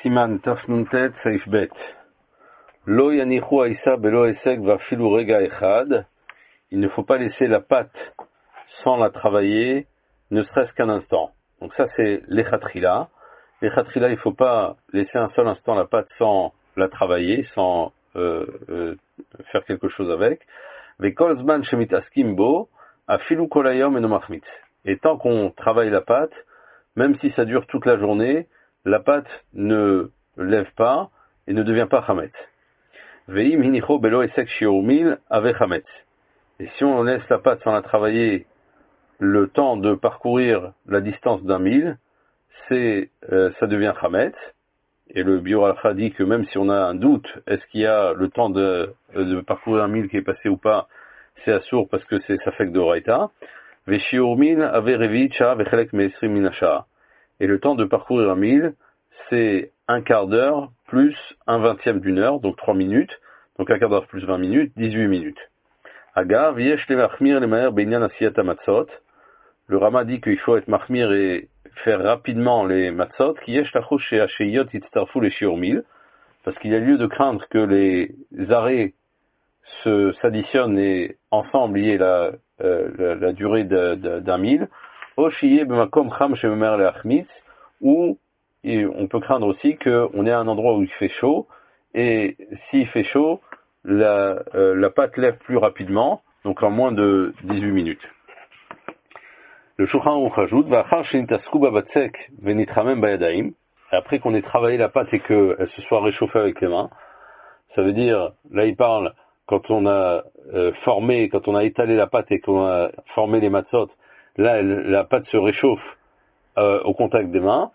Siman Tafnuntet Seif Bet. Lo yanichu aïssa belo esek va filu rega echad. Il ne faut pas laisser la pâte sans la travailler, ne serait-ce qu'un instant. Donc ça c'est l'echatrila. L'echatrila, il ne faut pas laisser un seul instant la pâte sans la travailler, sans faire quelque chose avec. Vekol zman shemit askimbo afilu kolayom enomachmitz. Et tant qu'on travaille la pâte, même si ça dure toute la journée, la pâte ne lève pas et ne devient pas chametz. Veim hinicho belo esek shiurmil ave chametz. Et si on laisse la pâte sans la travailler le temps de parcourir la distance d'un mille, ça devient chametz. Et le Biur Alcha dit que même si on a un doute, est-ce qu'il y a le temps de parcourir un mille qui est passé ou pas, c'est assour parce que ça fait que de Raïta. Veshiurmil ave revicha vechelek meesrim minasha. Et le temps de parcourir un mille, c'est un quart d'heure plus un vingtième d'une heure, donc 3 minutes. Donc un quart d'heure plus 20 minutes, 18 minutes. Agav, yesh le machmir le maher beinyan asiyat matzot. Le Rama dit qu'il faut être machmir et faire rapidement les matzot, qui yesh lachush chez hasheyot yitztarfu les shiurmil, parce qu'il y a lieu de craindre que les arrêts s'additionnent et ensemble y ait la durée d'un mille. Oshiye b'makom cham shememer leachmitz, ou on peut craindre aussi qu'on est à un endroit où il fait chaud, et s'il fait chaud, la pâte lève plus rapidement, donc en moins de 18 minutes. Le Shulchan Aruch ajoute, V'achar shenitasku babatzek venitramem bayadaim, après qu'on ait travaillé la pâte et qu'elle se soit réchauffée avec les mains, ça veut dire, là il parle, quand on a quand on a étalé la pâte et qu'on a formé les matzot, là la pâte se réchauffe au contact des mains.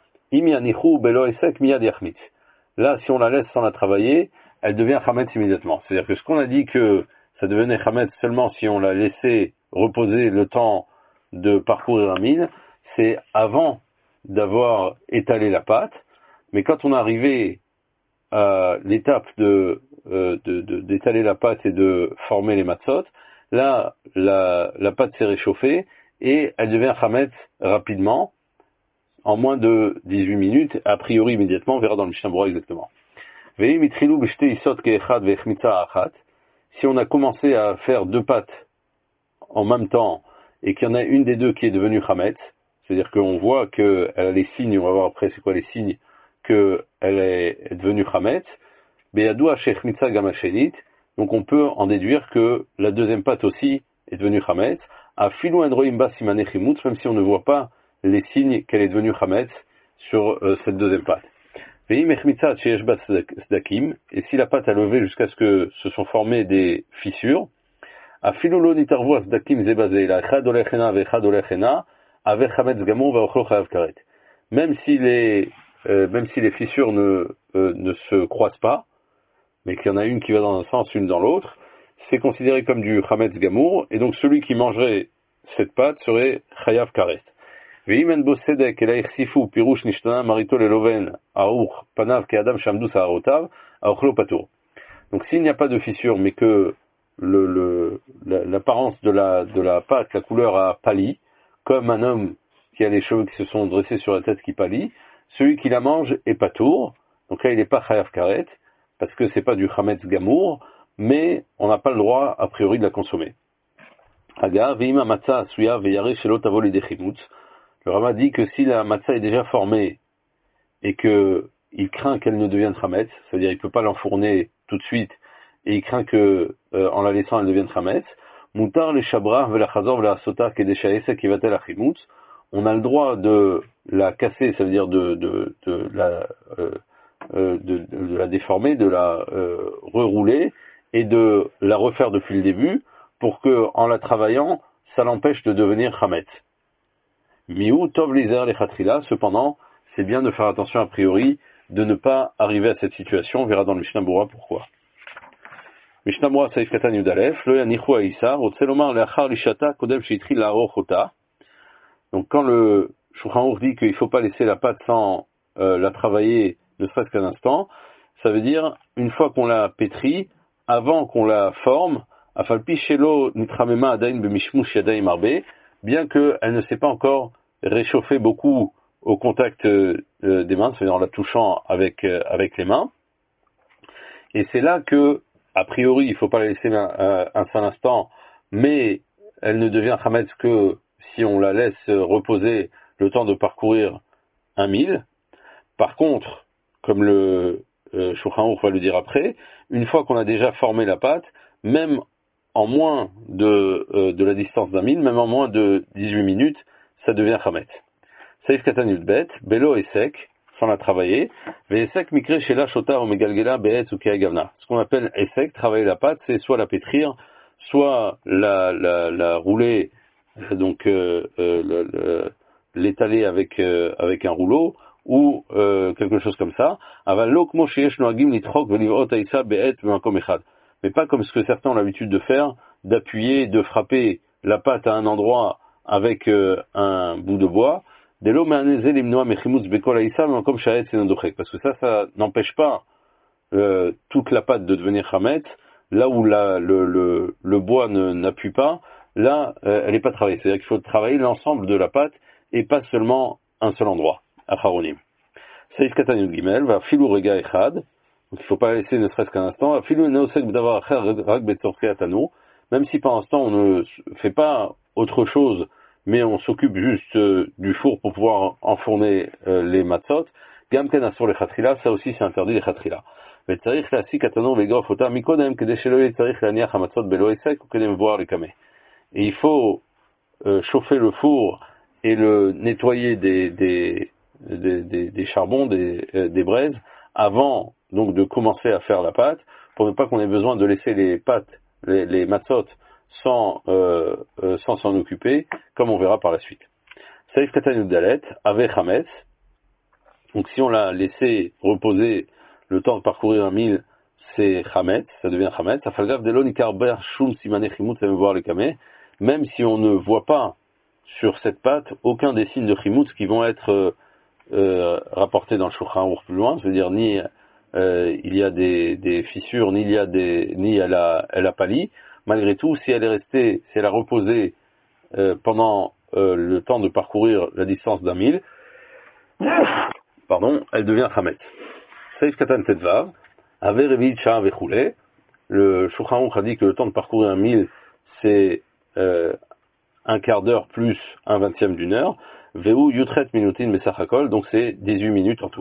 Là, si on la laisse sans la travailler, elle devient chametz immédiatement. C'est-à-dire que ce qu'on a dit que ça devenait chametz seulement si on la laissait reposer le temps de parcourir un mille, c'est avant d'avoir étalé la pâte. Mais quand on est arrivé à l'étape d'étaler la pâte et de former les matzot, là, la pâte s'est réchauffée et elle devient chametz rapidement, en moins de 18 minutes, a priori immédiatement, on verra dans le Mishnah Berurah exactement. Si on a commencé à faire deux pâtes en même temps, et qu'il y en a une des deux qui est devenue chametz, c'est-à-dire qu'on voit qu'elle a les signes, on va voir après c'est quoi les signes, qu'elle est devenue chametz, donc on peut en déduire que la deuxième pâte aussi est devenue chametz, même si on ne voit pas les signes qu'elle est devenue chametz sur cette deuxième pâte. Et si la pâte a levé jusqu'à ce que se sont formées des fissures, même si les fissures ne se croisent pas, mais qu'il y en a une qui va dans un sens, une dans l'autre, c'est considéré comme du chametz gamour, et donc celui qui mangerait cette pâte serait chayav karet. Donc s'il n'y a pas de fissure, mais que l'apparence de la pâte, la couleur a pâli, comme un homme qui a les cheveux qui se sont dressés sur la tête qui pâlit, celui qui la mange est patour, donc là il n'est pas chayav karet, parce que c'est pas du chametz gamour, mais on n'a pas le droit a priori de la consommer. Le Rama dit que si la matzah est déjà formée et que il craint qu'elle ne devienne chametz, c'est-à-dire il peut pas l'enfourner tout de suite et il craint que en la laissant elle devienne chametz, mutar le shabrah velachazor velachsota kedeshaesa kivatel achimutz, on a le droit de la casser, ça veut dire de la déformer, de la rerouler et de la refaire depuis le début pour que en la travaillant ça l'empêche de devenir chametz. Miou tov lizer lechatrila, cependant, c'est bien de faire attention a priori, de ne pas arriver à cette situation. On verra dans le Mishnah Berurah pourquoi. Mishnah Berurah Saif Katan Yudalef, lo yanichu aïssa, rotzelomar leachar lishata kodem sheitri la'arochota. Donc quand le Shulchan Aruch dit qu'il ne faut pas laisser la pâte sans la travailler, ne serait-ce qu'un instant, ça veut dire, une fois qu'on l'a pétrie, avant qu'on la forme, afalpi shelo nitramema adain b'mishmush yadaim arbe, bien qu'elle ne s'est pas encore réchauffée beaucoup au contact des mains, c'est-à-dire en la touchant avec les mains. Et c'est là que, a priori, il ne faut pas la laisser un seul instant, mais elle ne devient chametz que si on la laisse reposer le temps de parcourir 1 mille. Par contre, comme le Shulchan Aruch va le dire après, une fois qu'on a déjà formé la pâte, même en moins de la distance d'1 mille, même en moins de 18 minutes, ça devient chametz. Saif katan yudbet, belo et sec, sans la travailler. Ve'esek mikre shela shota omegalgela be'etz ou ke'agavna. Ce qu'on appelle esek, travailler la pâte, c'est soit la pétrir, soit la rouler, donc l'étaler avec un rouleau, ou quelque chose comme ça. Aval lo kmo sheyesh noagim litrok velivot aisa be'et b'makom echad. Mais pas comme ce que certains ont l'habitude de faire, d'appuyer, de frapper la pâte à un endroit avec un bout de bois. Parce que ça n'empêche pas toute la pâte de devenir chametz. Là où le bois n'appuie pas, là, elle n'est pas travaillée. C'est-à-dire qu'il faut travailler l'ensemble de la pâte et pas seulement un seul endroit. Acharonim. Saif katan yud gimel, va filou rega echad. Donc il ne faut pas laisser ne serait-ce qu'un instant. Filou neosek b'davar acher rak betzorke atanu. Même si par instant on ne fait pas autre chose, mais on s'occupe juste du four pour pouvoir enfourner les matzot. Gam ken asur lechatchila, ça aussi c'est interdit lechatchila. Vetzarich leasik atanu vegrof ota mikodem kede shelo yetzarich leaniach hamatzot belo esek ou kedem voir les kameh. Et il faut chauffer le four et le nettoyer des charbons, des braises, avant donc de commencer à faire la pâte, pour ne pas qu'on ait besoin de laisser les pâtes, les matzot, sans s'en occuper, comme on verra par la suite. Saif katan yudalet, ave chametz. Donc si on l'a laissé reposer le temps de parcourir 1 mille, c'est chametz, ça devient chametz. Afalgav delon ikarber shum simane chimut voir les kameh. Même si on ne voit pas sur cette pâte aucun des signes de chimut qui vont être rapportés dans le Shulchan Aruch plus loin, c'est-à-dire ni il y a des fissures, ni elle a pâli. Malgré tout, si elle a reposé pendant le temps de parcourir la distance d'1 mille, pardon, elle devient chametz. Saif katan tetvav, ave revit shah vechoulé. Le Shulchan Aruch a dit que le temps de parcourir 1 mille, c'est un quart d'heure plus un vingtième d'une heure. Veu yutret minutin mesachakol, donc c'est 18 minutes en tout.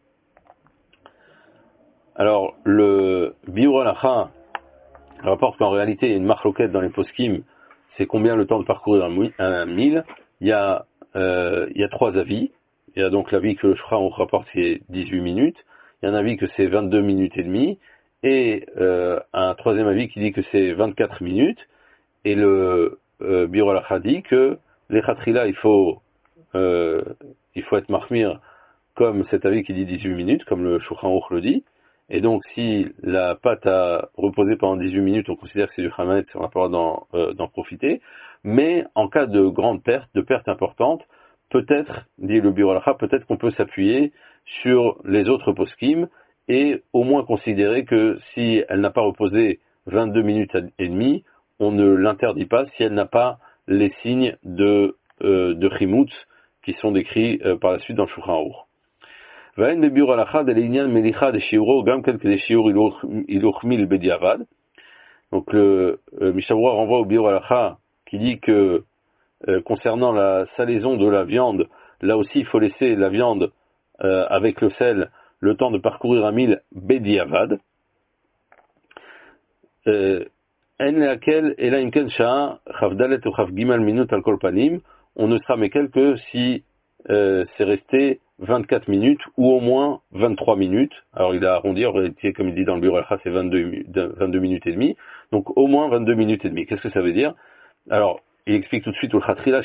Alors, le Biur Halacha rapporte qu'en réalité, il y a une marloquette dans les poskim, c'est combien le temps de parcourir 1 mille. Il y a 3 avis. Il y a donc l'avis que le Shulchan Aruch rapporte qui est 18 minutes. Il y a un avis que c'est 22 minutes et demie. Et un troisième avis qui dit que c'est 24 minutes. Et le Biur Halacha dit que les chatrila, il faut être mahmir comme cet avis qui dit 18 minutes, comme le Shulchan Aruch le dit. Et donc, si la pâte a reposé pendant 18 minutes, on considère que c'est du chametz, on n'a pas le droit d'en profiter. Mais en cas de grande perte, de perte importante, peut-être, dit le Biur Halacha, peut-être qu'on peut s'appuyer sur les autres poskim et au moins considérer que si elle n'a pas reposé 22 minutes et demie, on ne l'interdit pas si elle n'a pas les signes de chimut qui sont décrits par la suite dans le Shulchan Aruch. Donc le Mishnah Berurah renvoie au Biur Halacha qui dit que concernant la salaison de la viande, là aussi il faut laisser la viande avec le sel le temps de parcourir 1 mille bediavad. On ne sera méquel que si c'est resté 24 minutes ou au moins 23 minutes. Alors il a arrondi, en réalité, comme il dit dans le Biur Halacha, c'est 22 minutes et demie. Donc au moins 22 minutes et demie. Qu'est-ce que ça veut dire? Alors, il explique tout de suite,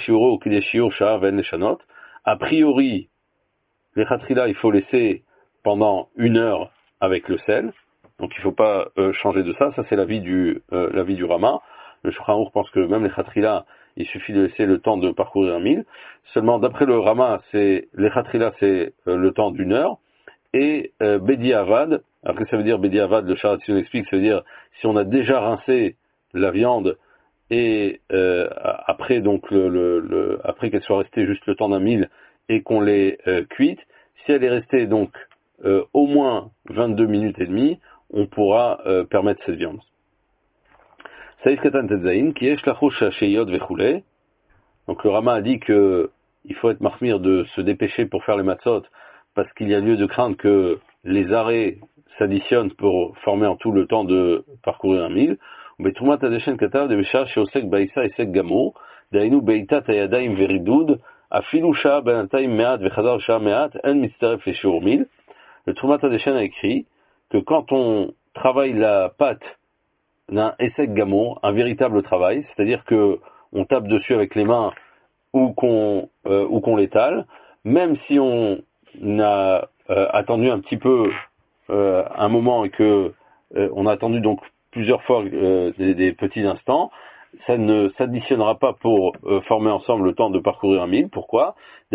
a priori, les chatrila, il faut laisser pendant 1 heure avec le sel. Donc il ne faut pas changer de ça. Ça, c'est l'avis du Rama. Le Shulchan Aruch pense que même les chatrila, il suffit de laisser le temps de parcourir 1 mille. Seulement, d'après le Rama, les chatrila, c'est le temps d'1 heure. Et Bedi Avad, alors qu'est-ce que ça veut dire Bedi Avad? Le Sharat Sion explique, ça veut dire si on a déjà rincé la viande et après donc après qu'elle soit restée juste le temps d'1 mille et qu'on les cuite, si elle est restée donc au moins 22 minutes et demie, on pourra permettre cette viande. Saïf Katan Tetzaïn, qui est Shlachouch Sheyot Vechule. Donc le Rama a dit que il faut être mahmir de se dépêcher pour faire les matzot, parce qu'il y a lieu de craindre que les arrêts s'additionnent pour former en tout le temps de parcourir un mille. Mais Trumat Adeshen Katav de Besha Sheosek Baïsa Esek Gamo, Dainu Beita Tayadaim Veridud, Afilu Shah Benataim Meat Vechadar Shah Meat, En Mitzteref les Shiur Mil. Le Trumat Adeshen a écrit que quand on travaille la pâte d'un Esek Gamo, un véritable travail, c'est-à-dire que on tape dessus avec les mains ou qu'on l'étale, même si on a attendu un petit peu un moment et que on a attendu donc plusieurs fois des petits instants, ça ne s'additionnera pas pour former ensemble le temps de parcourir un mille. Pourquoi?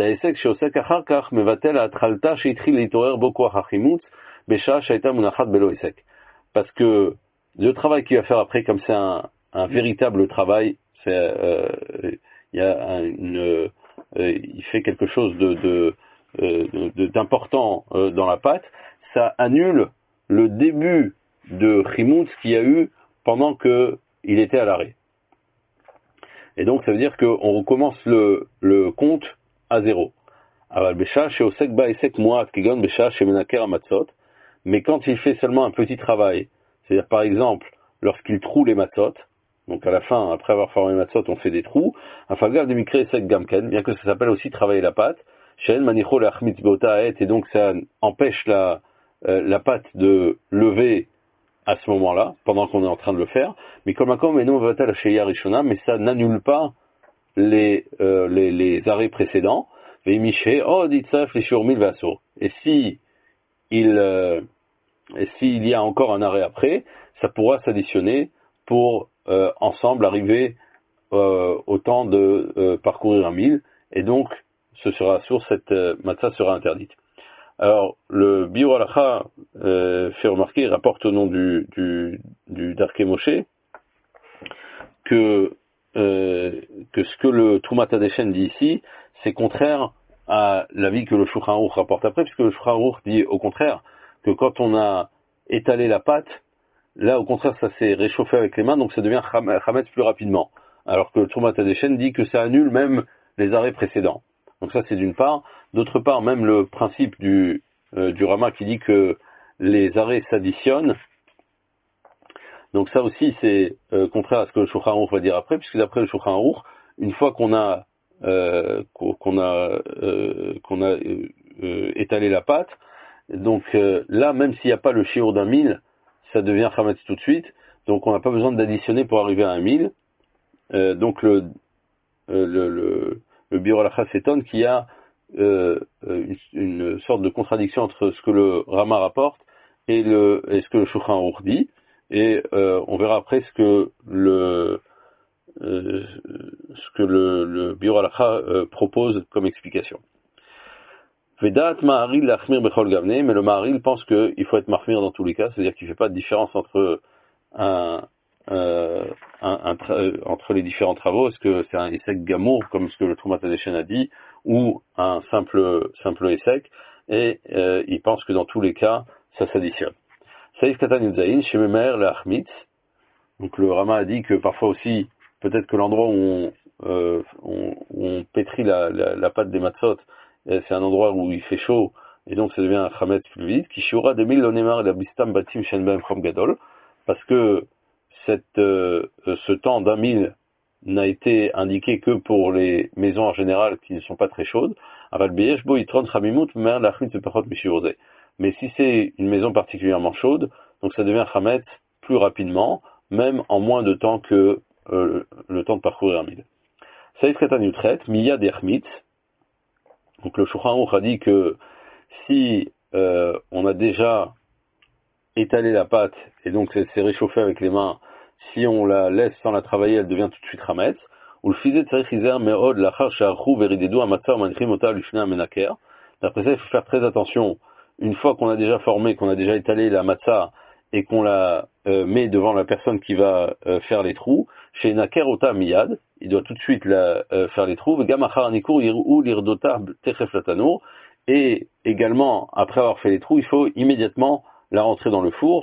Parce que le travail qu'il va faire après, comme c'est un véritable travail, c'est il fait quelque chose d'important dans la pâte, ça annule le début de chimoutz qu'il y a eu pendant que il était à l'arrêt. Et donc ça veut dire qu'on recommence le compte à zéro. Mais quand il fait seulement un petit travail, c'est-à-dire par exemple lorsqu'il troue les matzot, donc à la fin, après avoir formé les matzot, on fait des trous, bien que ça s'appelle aussi travailler la pâte, et donc ça empêche la pâte de lever à ce moment-là, pendant qu'on est en train de le faire, mais mais ça n'annule pas les arrêts précédents. Et si s'il y a encore un arrêt après, ça pourra s'additionner pour ensemble arriver au temps de parcourir un mille, et donc ce sera sur cette matzah sera interdite. Alors le Biur Halacha fait remarquer, il rapporte au nom du Darkei Moshe que ce que le Trumat Hadeshen dit ici, c'est contraire à l'avis que le Shulchan Aruch rapporte après, puisque le Shulchan Aruch dit au contraire que quand on a étalé la pâte, là au contraire ça s'est réchauffé avec les mains, donc ça devient chametz plus rapidement. Alors que le Trumat Hadeshen dit que ça annule même les arrêts précédents. Donc ça c'est d'une part. D'autre part, même le principe du Rama qui dit que les arrêts s'additionnent, donc ça aussi c'est contraire à ce que le Shulchan Aruch va dire après, puisque d'après le Shulchan Aruch, une fois qu'on a étalé la pâte, donc là même s'il n'y a pas le shiur d'un mille, ça devient chametz tout de suite, donc on n'a pas besoin d'additionner pour arriver à un mille. Donc le Biur Halacha s'étonne qu'il y a une sorte de contradiction entre ce que le Rama rapporte et ce que le Shulchan Aruch dit, et on verra après ce que le Biur Halacha propose comme explication. Vedat Maharil l'achmir bechol gavne, mais le Maharil pense qu'il faut être mahmir dans tous les cas, c'est-à-dire qu'il ne fait pas de différence entre entre les différents travaux. Est-ce que c'est un Esek Gamour, comme ce que le Trumat Hadeshen a dit, ou un simple Esek, et il pense que dans tous les cas, ça s'additionne. Saïf Katan Yudzaïn, chez Memer, la Achmitz. Donc le Rama a dit que parfois aussi, peut-être que l'endroit où on pétrit la pâte des matzot, c'est un endroit où il fait chaud, et donc ça devient un chametz plus vite, qui shiura de mil lonemar la bistam batim shen ben chom gadol, parce que ce temps d'un mille n'a été indiqué que pour les maisons en général qui ne sont pas très chaudes. Mais si c'est une maison particulièrement chaude, donc ça devient chametz plus rapidement, même en moins de temps que le temps de parcourir un mille. Saïf Katan Yutret, Miya Dermitz. Donc le Shulchan Aruch a dit que si on a déjà étalé la pâte et donc c'est réchauffé avec les mains, si on la laisse sans la travailler, elle devient tout de suite chametz. Ou le fizet tzarich izer meod lachar she'archu veridedu hamatzah manchim ota lifnei amenaker. D'après ça, il faut faire très attention. Une fois qu'on a déjà formé, qu'on a déjà étalé la matzah et qu'on la met devant la personne qui va faire les trous, chez naker ota miyad, il doit tout de suite faire les trous. Et également, après avoir fait les trous, il faut immédiatement la rentrer dans le four.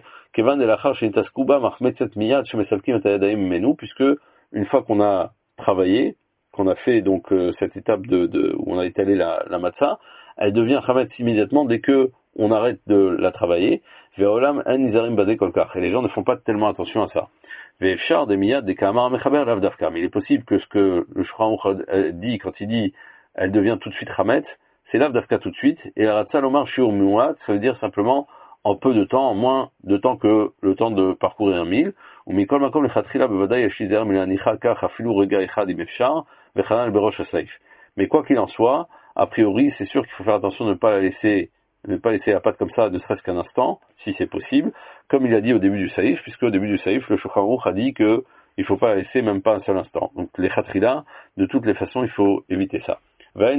Puisque une fois qu'on a travaillé, qu'on a fait donc cette étape où on a étalé la matzah, elle devient chametz immédiatement dès que on arrête de la travailler. Et les gens ne font pas tellement attention à ça. Mais il est possible que ce que le Shulchan Aruch dit quand il dit elle devient tout de suite chametz, c'est lav dafka tout de suite, et la ratza lomar shiur muat, ça veut dire simplement en peu de temps, en moins de temps que le temps de parcourir un mille. Ou mikol makom lechatchila bevadai yesh lizer milanicha kach afilu rega echad im efshar vechanal berosh haseif. Mais quoi qu'il en soit, a priori, c'est sûr qu'il faut faire attention de ne pas laisser la pâte comme ça, ne serait-ce qu'un instant, si c'est possible, comme il a dit au début du saïf, puisque au début du saïf, le Shulchan Aruch a dit que il faut pas la laisser même pas un seul instant. Donc les chatrila, de toutes les façons, il faut éviter ça. Dans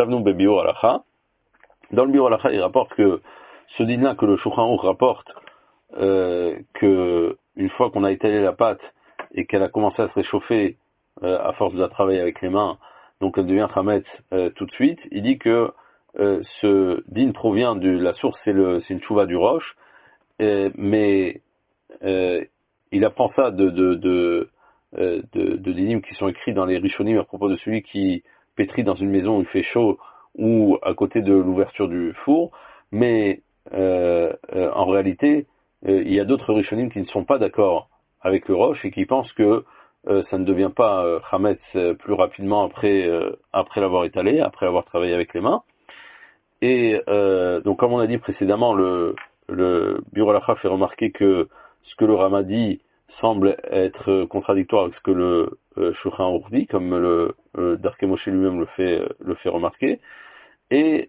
le Biur Halacha, il rapporte que ce din-là que le Shulchan Aruch rapporte, que une fois qu'on a étalé la pâte et qu'elle a commencé à se réchauffer à force de la travailler avec les mains, donc elle devient chametz tout de suite, il dit que ce din provient de la source, c'est une tchouva du roche, mais il apprend ça de dinim qui sont écrits dans les Rishonim à propos de celui qui pétrit dans une maison où il fait chaud ou à côté de l'ouverture du four, mais en réalité, il y a d'autres Rishonim qui ne sont pas d'accord avec le roche et qui pensent que ça ne devient pas chametz plus rapidement après l'avoir étalé, après avoir travaillé avec les mains. Et donc, comme on a dit précédemment, le Biur Halacha fait remarquer que ce que le Rama dit semble être contradictoire avec ce que le Shulchan Aruch dit, comme le Darkei Moshe lui-même le fait remarquer. Et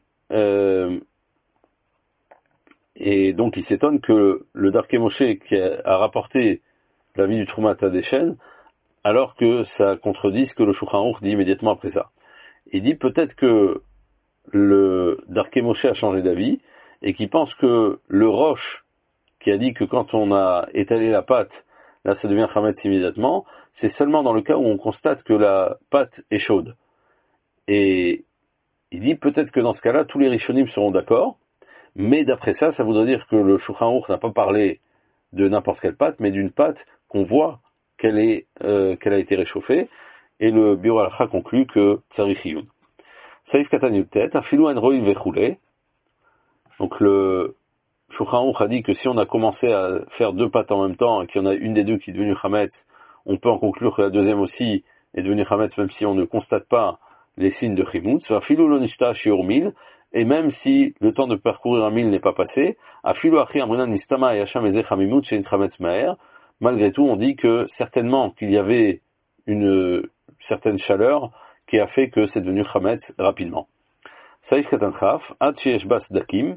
donc, il s'étonne que le Darkei Moshe qui a rapporté la vie du Trumat Hadeshen, alors que ça contredit ce que le Shulchan Aruch dit immédiatement après ça. Il dit peut-être que le Darkei Moshe a changé d'avis et qui pense que le roche qui a dit que quand on a étalé la pâte, là ça devient chametz immédiatement, c'est seulement dans le cas où on constate que la pâte est chaude. Et il dit peut-être que dans ce cas-là, tous les Rishonim seront d'accord, mais d'après ça, ça voudrait dire que le Shulchan Aruch n'a pas parlé de n'importe quelle pâte, mais d'une pâte qu'on voit qu'elle a été réchauffée, et le Biur Halacha conclut que tzarich iyun. Saïf Katan Yutet, Afilou en Roil Vechoulé. Donc le Shulchan Aruch a dit que si on a commencé à faire deux pâtes en même temps et qu'il y en a une des deux qui est devenue chametz, on peut en conclure que la deuxième aussi est devenue chametz même si on ne constate pas les signes de chimoutz. Afilou lonishta shiur mil, et même si le temps de parcourir un mil n'est pas passé, Afilou achri amrinan nistama et hacham ezeh chamimut shein chametz maher. Malgré tout, on dit que certainement qu'il y avait une certaine chaleur qui a fait que c'est devenu chametz rapidement. Saïf Katan Chaf, Ad sheyesh bas dakim.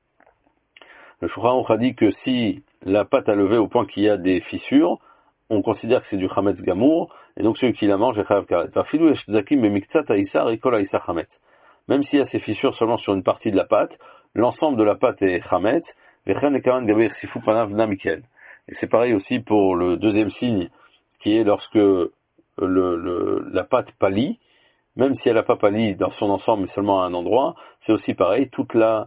Le Shulchan Aruch a dit que si la pâte a levé au point qu'il y a des fissures, on considère que c'est du chametz gamour, et donc celui qui la mange est chayav karet. Vafilu yesh dakim bemiktzat haïsar et kol haïsar chametz. Même s'il y a ces fissures seulement sur une partie de la pâte, l'ensemble de la pâte est chametz. Vechen ekaran gaber sifu panav namikel. Et c'est pareil aussi pour le deuxième signe, qui est lorsque la pâte pâlit, même si elle n'a pas pâli dans son ensemble, mais seulement à un endroit, c'est aussi pareil, toute la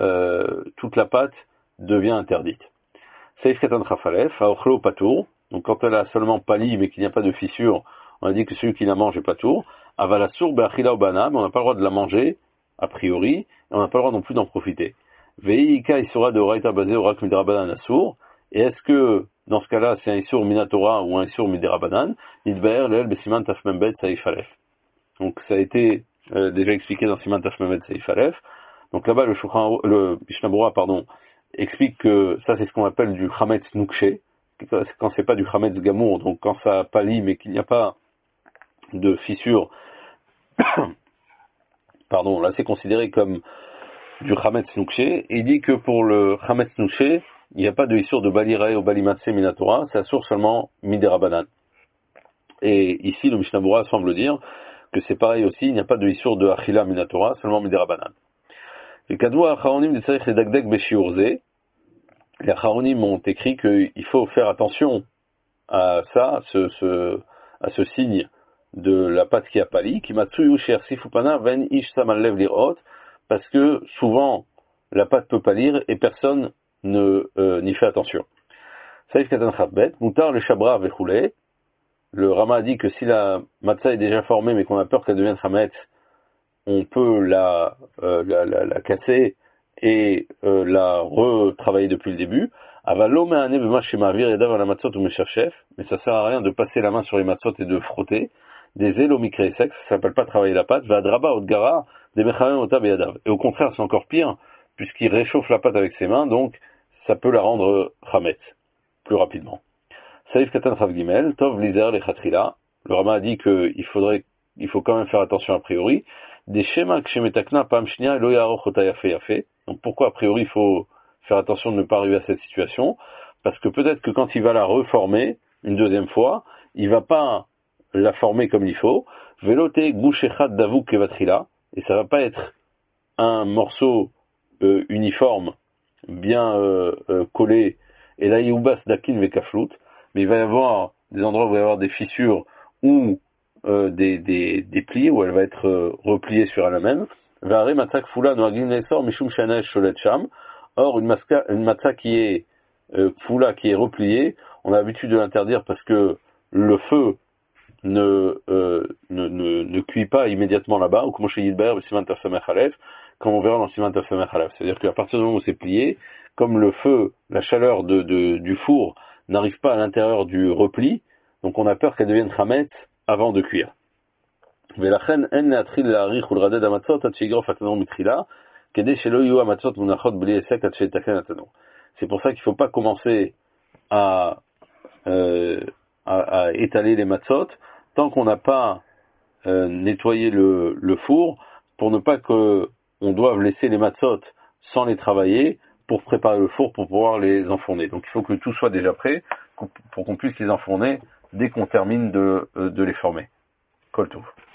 pâte devient interdite. Saïf Katan Chafalef, Aochlo Patour, donc quand elle a seulement pâli, mais qu'il n'y a pas de fissure, on a dit que celui qui la mange est Patour. Avalasur Be'achila Obana, mais on n'a pas le droit de la manger, a priori, et on n'a pas le droit non plus d'en profiter. Veika Isura de Oraita basé Orak Midrabanan Asur, et est-ce que, dans ce cas-là, c'est un Isur Minatora ou un Isur Midrabanan, Nidbaer Leel Besiman Tafmembet Saïf Alef. Donc ça a été déjà expliqué dans Siman Tafmembet Saïf Alef. Donc là-bas, le Mishnah Berurah, explique que ça c'est ce qu'on appelle du chametz nukshe, quand c'est pas du chametz gamour, donc quand ça pâlit mais qu'il n'y a pas de fissure, là c'est considéré comme du chametz nukshe. Et il dit que pour le chametz nukshe, il n'y a pas de issur de balirae ou balimatse minatora, c'est assur seulement miderabanan. Et ici le Mishnah Berurah semble dire que c'est pareil aussi, il n'y a pas de issur de achila minatora, seulement miderabanan. Les Kadwa Acharonim de Tzarich le Dagdek Beshiurze, les Acharonim ont écrit qu'il faut faire attention à ça, à ce signe de la pâte qui a pâli, qui matsuyu sher sifupana ven ish samallev lirot, parce que souvent la pâte peut pâlir et personne n'y fait attention. Saïf katan chabet, mutar le shabra vechoulé. Le Rama a dit que si la matzah est déjà formée mais qu'on a peur qu'elle devienne chametz, on peut la casser et la retravailler depuis le début. Mais ça sert à rien de passer la main sur les matzot et de frotter. Des élomicrés secs, ça s'appelle pas travailler la pâte. Et au contraire, c'est encore pire, puisqu'il réchauffe la pâte avec ses mains, donc ça peut la rendre chametz plus rapidement. Saïf Katan Chav Gimel, Tov Lizer Lechatrila. Le Rama a dit qu'il faut quand même faire attention a priori. Des schémas que chez Metakna, Pam Shnia, Lo Yaroch Ota Yafe Yafe. Donc pourquoi a priori il faut faire attention de ne pas arriver à cette situation? Parce que peut-être que quand il va la reformer une deuxième fois, il va pas la former comme il faut. Velote Gouchechad Davuk Kevatrila. Et ça va pas être un morceau uniforme, bien collé. Et là, Youbas Dakin Vekaflout. Mais il va y avoir des endroits où il va y avoir des fissures ou des plis, où elle va être repliée sur elle-même. Or, une matzah qui est kfula, qui est repliée, on a l'habitude de l'interdire parce que le feu ne cuit pas immédiatement là-bas, ou comme chez Yidber, comme on verra dans Siman Tov Samech Aleph. C'est-à-dire qu'à partir du moment où c'est plié, comme le feu, la chaleur du four n'arrive pas à l'intérieur du repli, donc on a peur qu'elle devienne chametz avant de cuire. C'est pour ça qu'il ne faut pas commencer à étaler les matzot tant qu'on n'a pas nettoyé le four, pour ne pas qu'on doive laisser les matzot sans les travailler pour préparer le four pour pouvoir les enfourner. Donc il faut que tout soit déjà prêt pour qu'on puisse les enfourner dès qu'on termine de les former. Kol tov.